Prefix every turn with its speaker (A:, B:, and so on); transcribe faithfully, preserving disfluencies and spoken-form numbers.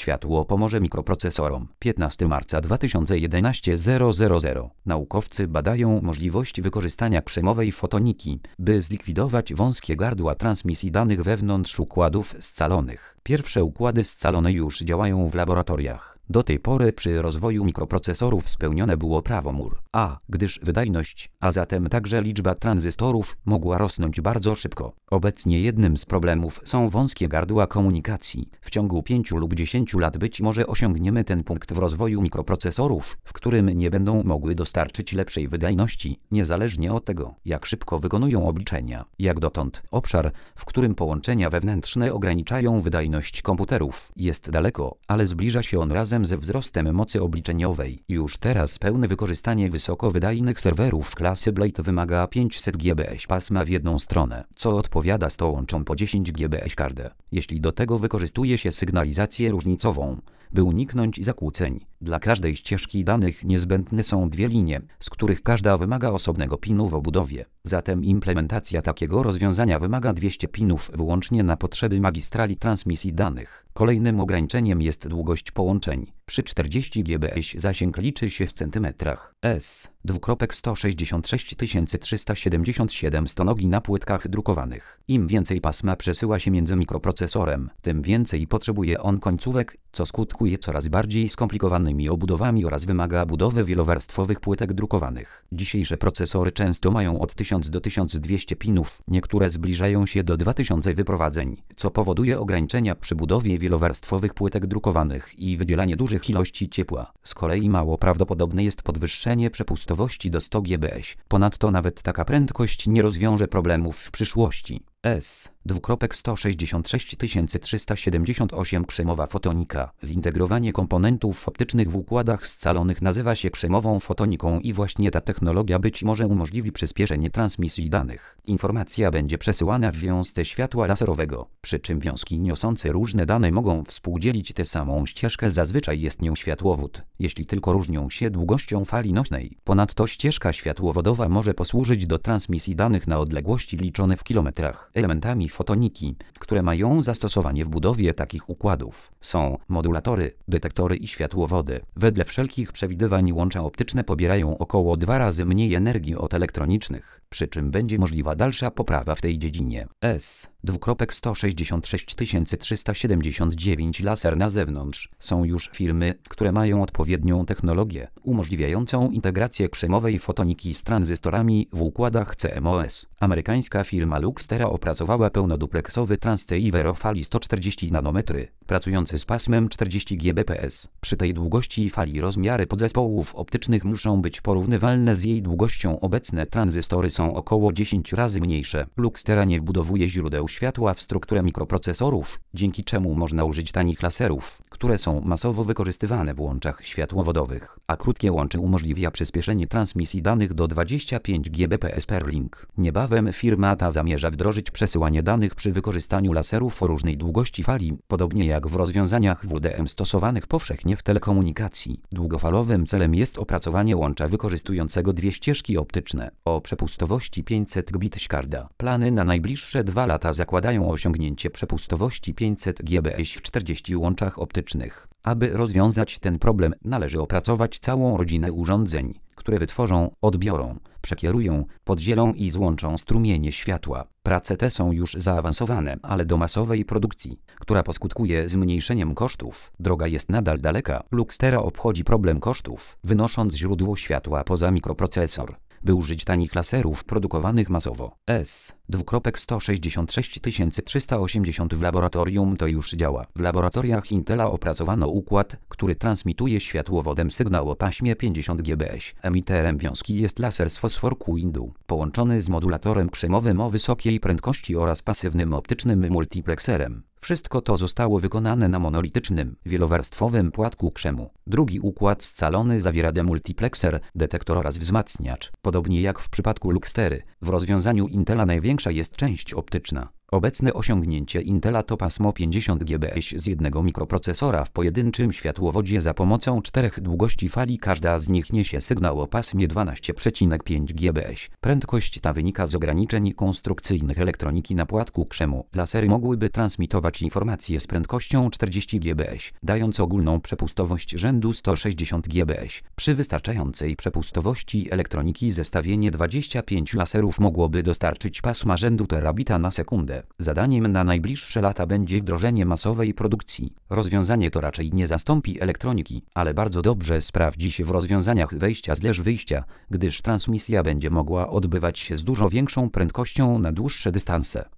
A: światło pomoże mikroprocesorom. piętnastego marca dwa tysiące jedenastego zero zero zero. Naukowcy badają możliwość wykorzystania krzemowej fotoniki, by zlikwidować wąskie gardła transmisji danych wewnątrz układów scalonych. Pierwsze układy scalone już działają w laboratoriach. Do tej pory przy rozwoju mikroprocesorów spełnione było prawo Moore, a gdyż wydajność, a zatem także liczba tranzystorów mogła rosnąć bardzo szybko. Obecnie jednym z problemów są wąskie gardła komunikacji. W ciągu pięciu lub dziesięciu lat być może osiągniemy ten punkt w rozwoju mikroprocesorów, w którym nie będą mogły dostarczyć lepszej wydajności, niezależnie od tego, jak szybko wykonują obliczenia. Jak dotąd, obszar, w którym połączenia wewnętrzne ograniczają wydajność komputerów, jest daleko, ale zbliża się on razem ze wzrostem mocy obliczeniowej. Już teraz pełne wykorzystanie wysokowydajnych serwerów klasy Blade wymaga pięćset gigabajtów pasma w jedną stronę, co odpowiada sto łączom po dziesięć gigabajtów każde. Jeśli do tego wykorzystuje się sygnalizację różnicową, by uniknąć zakłóceń, dla każdej ścieżki danych niezbędne są dwie linie, z których każda wymaga osobnego pinu w obudowie. Zatem implementacja takiego rozwiązania wymaga dwieście pinów wyłącznie na potrzeby magistrali transmisji danych. Kolejnym ograniczeniem jest długość połączeń. Przy czterdziestu gigabajtach zasięg liczy się w centymetrach. S. sto sześćdziesiąt sześć tysięcy trzysta siedemdziesiąt siedem stonogi na płytkach drukowanych. Im więcej pasma przesyła się między mikroprocesorem, tym więcej potrzebuje on końcówek, co skutkuje coraz bardziej skomplikowanymi obudowami oraz wymaga budowy wielowarstwowych płytek drukowanych. Dzisiejsze procesory często mają od tysiąc do tysiąc dwieście pinów, niektóre zbliżają się do dwa tysiące wyprowadzeń, co powoduje ograniczenia przy budowie wielowarstwowych płytek drukowanych i wydzielanie dużych ilości ciepła. Z kolei mało prawdopodobne jest podwyższenie przepustowości do stu gigabajtów. Ponadto nawet taka prędkość nie rozwiąże problemów w przyszłości. S. sto sześćdziesiąt sześć tysięcy trzysta siedemdziesiąt osiem Krzemowa fotonika. Zintegrowanie komponentów optycznych w układach scalonych nazywa się krzemową fotoniką i właśnie ta technologia być może umożliwi przyspieszenie transmisji danych. Informacja będzie przesyłana w wiązce światła laserowego, przy czym wiązki niosące różne dane mogą współdzielić tę samą ścieżkę. Zazwyczaj jest nią światłowód, jeśli tylko różnią się długością fali nośnej. Ponadto ścieżka światłowodowa może posłużyć do transmisji danych na odległości liczone w kilometrach. Elementami fotoniki, które mają zastosowanie w budowie takich układów, są modulatory, detektory i światłowody. Wedle wszelkich przewidywań łącza optyczne pobierają około dwa razy mniej energii od elektronicznych, przy czym będzie możliwa dalsza poprawa w tej dziedzinie. S. sto sześćdziesiąt sześć tysięcy trzysta siedemdziesiąt dziewięć Laser na zewnątrz. Są już firmy, które mają odpowiednią technologię, umożliwiającą integrację krzemowej fotoniki z tranzystorami w układach C M O S. Amerykańska firma Luxtera opracowała pełnodupleksowy transceiver o fali sto czterdzieści nanometry, pracujący z pasmem czterdzieści gigabajtów. Przy tej długości fali rozmiary podzespołów optycznych muszą być porównywalne z jej długością. Obecne tranzystory są około dziesięć razy mniejsze. Luxtera nie wbudowuje źródeł światła w strukturę mikroprocesorów, dzięki czemu można użyć tanich laserów, które są masowo wykorzystywane w łączach światłowodowych, a krótkie łącze umożliwia przyspieszenie transmisji danych do dwudziestu pięciu gigabajtów per link. Niebawem firma ta zamierza wdrożyć przesyłanie danych przy wykorzystaniu laserów o różnej długości fali, podobnie jak w rozwiązaniach W D M stosowanych powszechnie w telekomunikacji. Długofalowym celem jest opracowanie łącza wykorzystującego dwie ścieżki optyczne o przepustowości pięćset gigabajtów każda. Plany na najbliższe dwa lata zakładają osiągnięcie przepustowości pięćset gigabajtów w czterdziestu łączach optycznych. Aby rozwiązać ten problem, należy opracować całą rodzinę urządzeń, które wytworzą, odbiorą, przekierują, podzielą i złączą strumienie światła. Prace te są już zaawansowane, ale do masowej produkcji, która poskutkuje zmniejszeniem kosztów, droga jest nadal daleka. Luxtera obchodzi problem kosztów, wynosząc źródło światła poza mikroprocesor, by użyć tanich laserów produkowanych masowo. S. sto sześćdziesiąt sześć tysięcy trzysta osiemdziesiąt w laboratorium to już działa. W laboratoriach Intela opracowano układ, który transmituje światłowodem sygnał o paśmie pięćdziesiąt gigabajtów. Emiterem wiązki jest laser z fosforku indu, połączony z modulatorem krzemowym o wysokiej prędkości oraz pasywnym optycznym multiplekserem. Wszystko to zostało wykonane na monolitycznym, wielowarstwowym płatku krzemu. Drugi układ scalony zawiera demultiplekser, detektor oraz wzmacniacz. Podobnie jak w przypadku Luxtery, w rozwiązaniu Intela największa jest część optyczna. Obecne osiągnięcie Intela to pasmo pięćdziesiąt gigabajtów z jednego mikroprocesora w pojedynczym światłowodzie za pomocą czterech długości fali. Każda z nich niesie sygnał o pasmie dwanaście przecinek pięć gigabajtów. Prędkość ta wynika z ograniczeń konstrukcyjnych elektroniki na płatku krzemu. Lasery mogłyby transmitować informacje z prędkością czterdzieści gigabajtów, dając ogólną przepustowość rzędu sto sześćdziesiąt gigabajtów. Przy wystarczającej przepustowości elektroniki zestawienie dwadzieścia pięć laserów mogłoby dostarczyć pasma rzędu terabita na sekundę. Zadaniem na najbliższe lata będzie wdrożenie masowej produkcji. Rozwiązanie to raczej nie zastąpi elektroniki, ale bardzo dobrze sprawdzi się w rozwiązaniach wejścia-wyjścia, gdyż transmisja będzie mogła odbywać się z dużo większą prędkością na dłuższe dystanse.